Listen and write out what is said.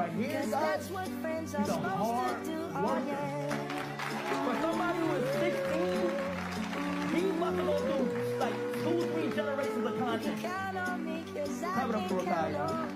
right here, guys, he's a hard worker. For somebody who is 16, he's about to go through like 2-3 generations of content. Have it up for a guy, y'all.